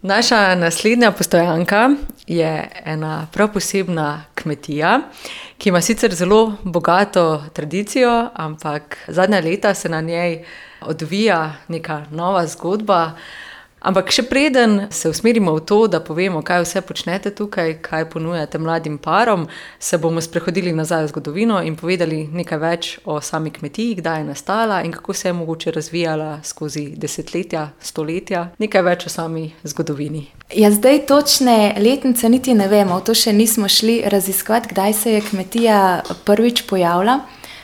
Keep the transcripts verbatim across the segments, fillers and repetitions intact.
Naša naslednja postojanka je ena prav posebna kmetija, ki ima sicer zelo bogato tradicijo, ampak zadnja leta se na njej odvija neka nova zgodba. Ampak še preden se usmerimo v to, da povemo, kaj vse počnete tukaj, kaj ponujate mladim parom, se bomo sprehodili nazaj v zgodovino in povedali nekaj več o sami kmetiji, kdaj je nastala in kako se je mogoče razvijala skozi desetletja, stoletja. Nekaj več o sami zgodovini. Ja, zdaj točne letnice niti ne vemo, to še nismo šli raziskovati, kdaj se je kmetija prvič pojavila.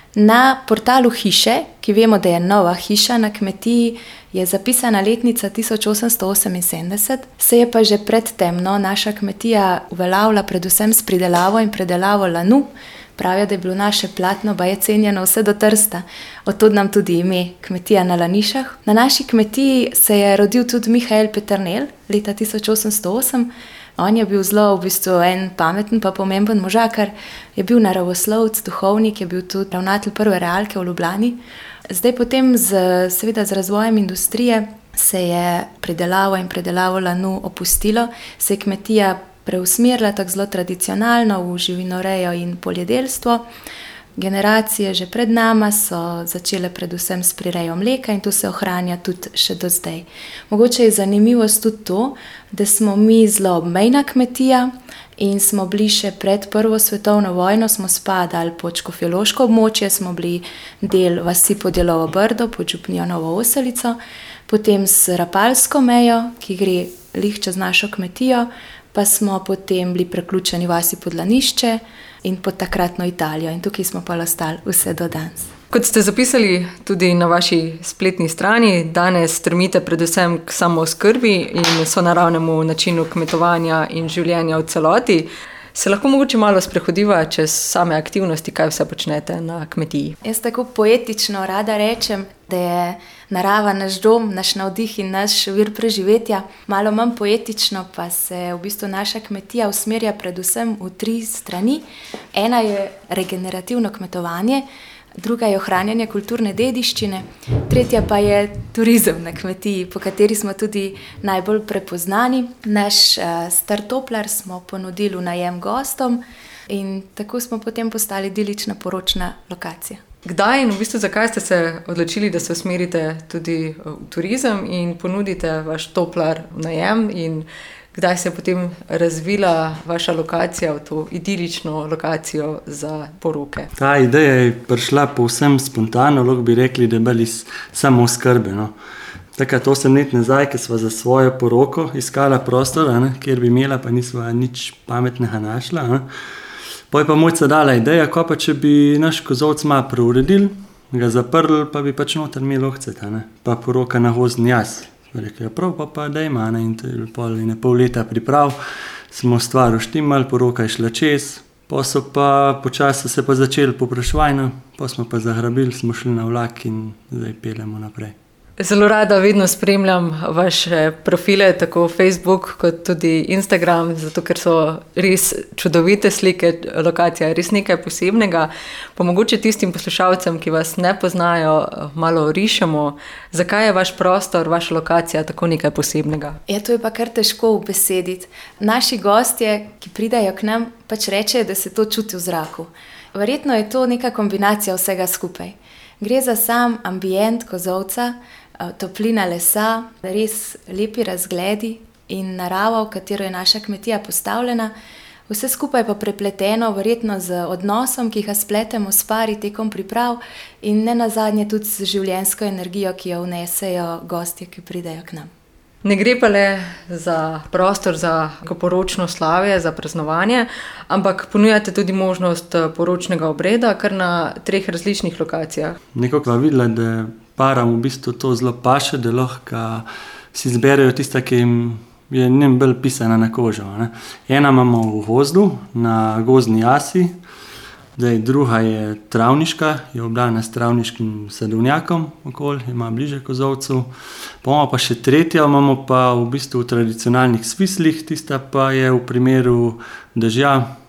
Na portalu Hiše, ki vemo, da je nova hiša na kmetiji, je zapisana letnica tisoč osemsto oseminsedemdeset, se je pa že predtem no, naša kmetija uveljavila predvsem s pridelavo in predelavo lanu. Pravijo, da je bilo naše platno baje cenjeno vse do Trsta, od tod nam tudi ime Kmetija na Lanišah. Na naši kmetiji se je rodil tudi Mihael Peternelj leta tisoč osemsto osem. On je bil zelo v bistvu en pameten pa pomemben možakar, je bil naravoslovec, duhovnik, je bil tudi ravnatelj prve realke v Ljubljani. Zdaj potem z, seveda z razvojem industrije se je pridelavo in predelavo lanu opustilo, se je kmetija preusmerila tako zelo tradicionalno v živinorejo in poljedelstvo. Generacije že pred nama so začele predvsem s prirejo mleka in to se ohranja tudi še do zdaj. Mogoče je zanimivost tudi to, da smo mi zelo obmejna kmetija in smo bili še pred prvo svetovno vojno, smo spadali pod škofjeloško območje, smo bili del vasi Podjelovo Brdo pod župnijo Novo Oselico, potem s Rapalsko mejo, ki gre lih čez našo kmetijo, pa smo potem bili preključeni vasi Podlanišče in pod takratno Italijo in tukaj smo pa ostali vse do danes. Kot ste zapisali tudi na vaši spletni strani, danes stremite predvsem k samooskrbi in sonaravnemu načinu kmetovanja in življenja v celoti. Se lahko mogoče malo sprehodiva čez same aktivnosti, kaj vse počnete na kmetiji? Jaz tako poetično rada rečem, da je narava naš dom, naš navdih in naš vir preživetja. Malo manj poetično pa se v bistvu naša kmetija usmerja predvsem v tri strani. Ena je regenerativno kmetovanje, druga je ohranjanje kulturne dediščine, tretja pa je turizem na kmetiji, po kateri smo tudi najbolj prepoznani. Naš uh, star toplar smo ponudili v najem gostom in tako smo potem postali idilična poročna lokacija. Kdaj in v bistvu zakaj ste se odločili, da se usmerite tudi v turizem in ponudite vaš toplar v najem in kdaj se je potem razvila vaša lokacija v to idilično lokacijo za poroke? Ta ideja je prišla povsem spontano, lahko bi rekli, da je bila iz samooskrbe. No. Takrat osem let nazaj, ko sva za svojo poroko iskala prostor, ne, kjer bi imela, pa nisva nič pametnega našla. Ne. Potem pa mojca dala ideja, ko pa če bi naš kozovc malo preuredili, ga zaprli, pa bi pač noter imeli ohceta, ne, pa poroka na gozdni jaz. Rekli, prav, pa pa da ima, in to je pol, in pol leta priprav, smo stvar uštimali, poroka je šla čez, pa so pa počasi se pa začeli popraševanja, pa smo pa zagrabili, smo šli na vlak in zdaj peljemo naprej. Zelo rada vedno spremljam vaše profile, tako Facebook kot tudi Instagram, zato ker so res čudovite slike, lokacija je res nekaj posebnega. Pa mogoče tistim poslušalcem, ki vas ne poznajo, malo rišemo, zakaj je vaš prostor, vaša lokacija tako nekaj posebnega? Ja, to je pa kar težko ubesediti. Naši gostje, ki pridajo k nam, pač rečejo, da se to čuti v zraku. Verjetno je to neka kombinacija vsega skupaj. Gre za sam ambient kozovca, toplina lesa, res lepi razgledi in narava, v katero je naša kmetija postavljena. Vse skupaj pa prepleteno, verjetno z odnosom, ki ga spletemo s pari tekom priprav in ne nazadnje tudi z življenjsko energijo, ki jo vnesejo gostje, ki pridejo k nam. Ne gre pa le za prostor za poročno slavje, za praznovanje, ampak ponujate tudi možnost poročnega obreda kar na treh različnih lokacijah. Nekako sva videla, da param v bistvu to zelo paše, da lahko si izberejo tista, ki jim je njim bolj pisana na kožo. Ne. Ena imamo v gozdu, na gozdni jasi, zdaj druga je travniška, je oblana s travniškim sadovnjakom okoli, ima bliže kozovcu. Pa pa še tretja, imamo pa v bistvu v tradicionalnih svislih, tista pa je v primeru dežja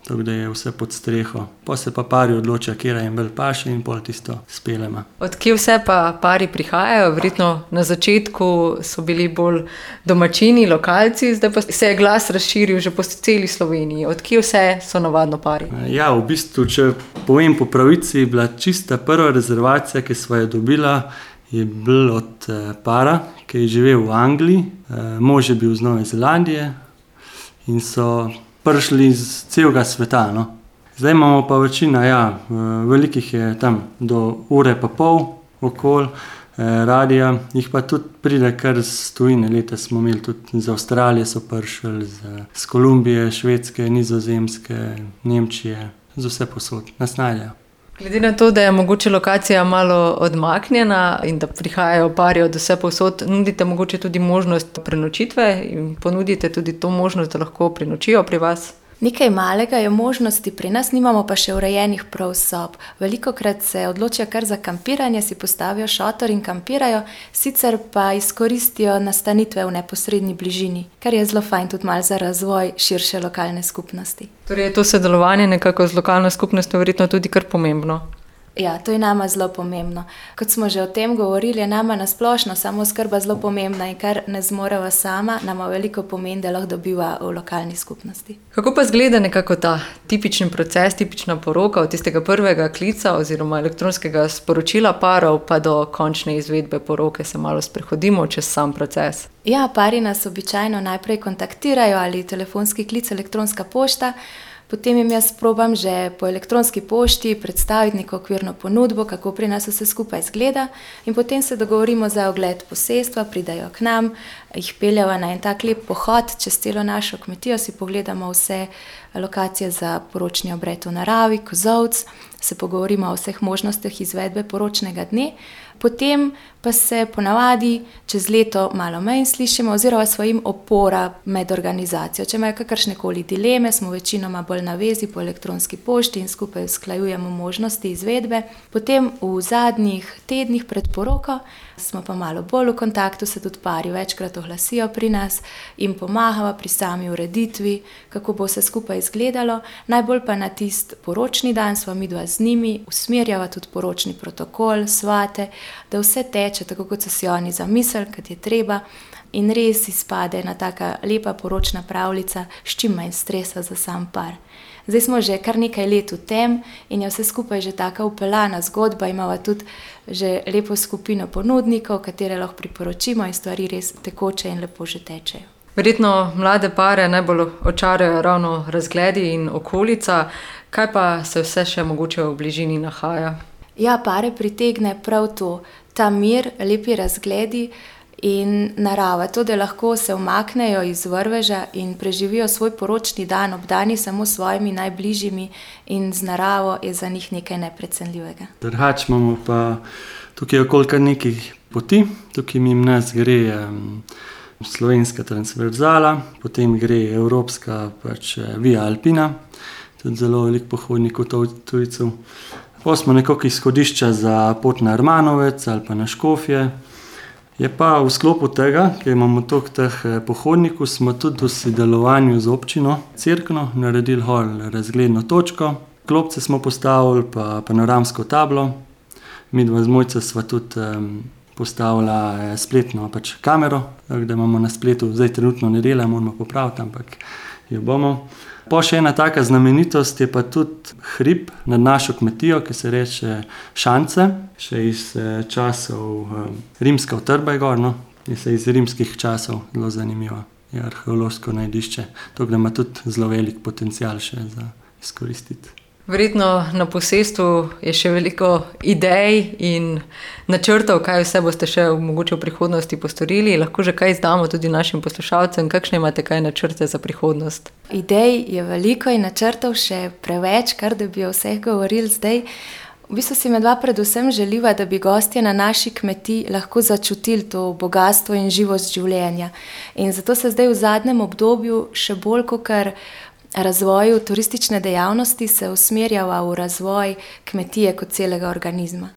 tako da je vse pod streho. Pa se pa pari odločajo, kje jim bolj paše in pol tisto spelema. Od kje vse pa pari prihajajo? Verjetno na začetku so bili bolj domačini, lokalci, zdaj pa se je glas razširil že po celi Sloveniji. Od kje vse so navadno pari? Ja, v bistvu, če povem po pravici, je bila čista prva rezervacija, ki sva jo dobila, je bil od para, ki je živel v Angliji. Mož je bil z Nove Zelandije in so prišli iz celega sveta. No. Zdaj imamo pa večina, ja, velikih je tam do ure pa pol okoli radija, jih pa tudi pride kar z tujine. Leta smo imeli tudi iz Avstralije, so prišli z Kolumbije, Švedske, Nizozemske, Nemčije, z vse posod, nas najdejo. Glede na to, da je mogoče lokacija malo odmaknjena in da prihajajo pari od vse povsod, nudite mogoče tudi možnost prenočitve in ponudite tudi to možnost, da lahko prenočijo pri vas? Nekaj malega je možnosti, pri nas nimamo pa še urejenih prav sob. Velikokrat se odločijo kar za kampiranje, si postavijo šotor in kampirajo, sicer pa izkoristijo nastanitve v neposredni bližini, kar je zelo fajn tudi malo za razvoj širše lokalne skupnosti. Torej je to sodelovanje nekako z lokalno skupnostjo verjetno tudi kar pomembno? Ja, to je nama zelo pomembno. Kot smo že o tem govorili, je nama nasplošno samooskrba zelo pomembna in kar ne zmoreva sama, nama veliko pomeni, da lahko dobiva v lokalni skupnosti. Kako pa izgleda nekako ta tipični proces, tipična poroka od tistega prvega klica oziroma elektronskega sporočila parov pa do končne izvedbe poroke? Se malo sprehodimo čez sam proces. Ja, pari nas običajno najprej kontaktirajo ali telefonski klic, elektronska pošta. Potem jim jaz probam že po elektronski pošti predstaviti neko okvirno ponudbo, kako pri nas vse skupaj izgleda, in potem se dogovorimo za ogled posestva, pridajo k nam, jih peljeva na en tak lep pohod čez celo našo kmetijo, si pogledamo vse lokacije za poročni obred v naravi, kozolc, se pogovorimo o vseh možnostih izvedbe poročnega dne. Potem pa se ponavadi čez leto malo manj slišimo oziroma svojim opora med organizacijo. Če imajo kakršnekoli dileme, smo večinoma bolj na vezi po elektronski pošti in skupaj usklajujemo možnosti izvedbe. Potem v zadnjih tednih pred poroko smo pa malo bolj v kontaktu, se tudi pari večkrat oglasijo pri nas in pomagava pri sami ureditvi, kako bo vse skupaj izgledalo. Najbolj pa na tist poročni dan sva midva z njimi, usmerjava tudi poročni protokol, svate, da vse teče tako, kot so si oni zamislili, kad je treba, in res izpade ena taka lepa poročna pravljica s čim manj stresa za sam par. Zdaj smo že kar nekaj let v tem in je vse skupaj že taka upeljana zgodba, imava tudi že lepo skupino ponudnikov, katere lahko priporočimo in stvari res tekoče in lepo že tečejo. Verjetno mlade pare najbolj očarajo ravno razgledi in okolica. Kaj pa se vse še mogoče v bližini nahaja? Ja, pare pritegne prav to, ta mir, lepi razgledi in narava. To, da lahko se umaknejo iz vrveža in preživijo svoj poročni dan obdani samo s svojimi najbližjimi in z naravo, je za njih nekaj neprecenljivega. Drugače imamo pa tukaj okolika nekih poti, tukaj mimo nas gre um, slovenska transverzala, potem gre evropska pač Via Alpina, tudi zelo veliko pohodnikov tujcev. Pa smo nekako izhodišča za pot na Armanovec ali pa na Škofje. Je pa v sklopu tega, ker imamo toliko teh pohodnikov, smo tudi v sodelovanju z občino Cerkno naredili hol razgledno točko. Klopce smo postavili, pa panoramsko tablo. Midva z Mojco sva tudi um, postavila spletno pač kamero, da imamo na spletu, zdaj trenutno ne dela, moramo popraviti, ampak jo bomo. Pa še ena taka znamenitost je pa tudi hrib nad našo kmetijo, ki se reče Šance, še iz časov rimska utrba je gor, no, je se iz rimskih časov, zelo zanimivo, je arheološko najdišče, tako da ima tudi zelo velik potencial še za izkoristiti. Verjetno na posestvu je še veliko idej in načrtov, kaj vse boste še mogoče v prihodnosti postorili. Lahko že kaj izdamo tudi našim poslušalcem, kakšne imate kaj načrte za prihodnost? Idej je veliko in načrtov še preveč, kar da bi o vseh govorili zdaj. V bistvu si medva predvsem želiva, da bi gostje na naši kmetiji lahko začutili to bogatstvo in živost življenja. In zato se zdaj v zadnjem obdobju še bolj kakor razvoju turistične dejavnosti se usmerjava v razvoj kmetije kot celega organizma.